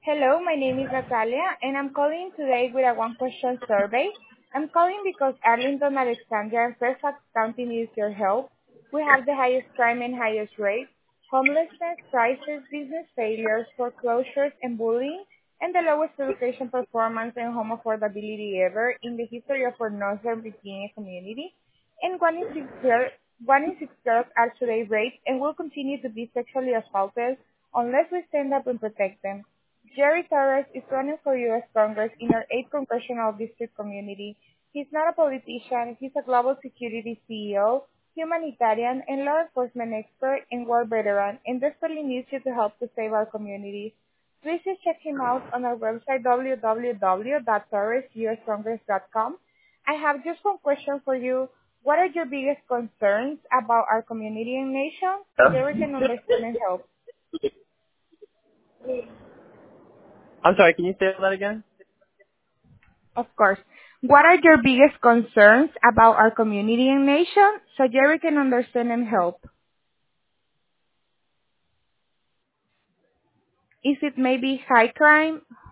Hello, my name is Natalia, and I'm calling today with a one-question survey. I'm calling because Arlington, Alexandria, and Fairfax County needs your help. We have the highest crime and highest rates, homelessness, crisis, business failures, foreclosures, and bullying, and the lowest education performance and home affordability ever in the history of our Northern Virginia community. And one in six girls are today raped and will continue to be sexually assaulted unless we stand up and protect them. Jerry Torres is running for U.S. Congress in our 8th congressional district community. He's not a politician, he's a global security CEO, humanitarian, and law enforcement expert and war veteran, and desperately needs you to help to save our communities. Please just check him out on our website www.torresuscongress.com. I have just one question for you. What are your biggest concerns about our community and nation so Jerry can understand and help? I'm sorry, can you say that again? Of course. What are your biggest concerns about our community and nation so Jerry can understand and help? Is it maybe high crime,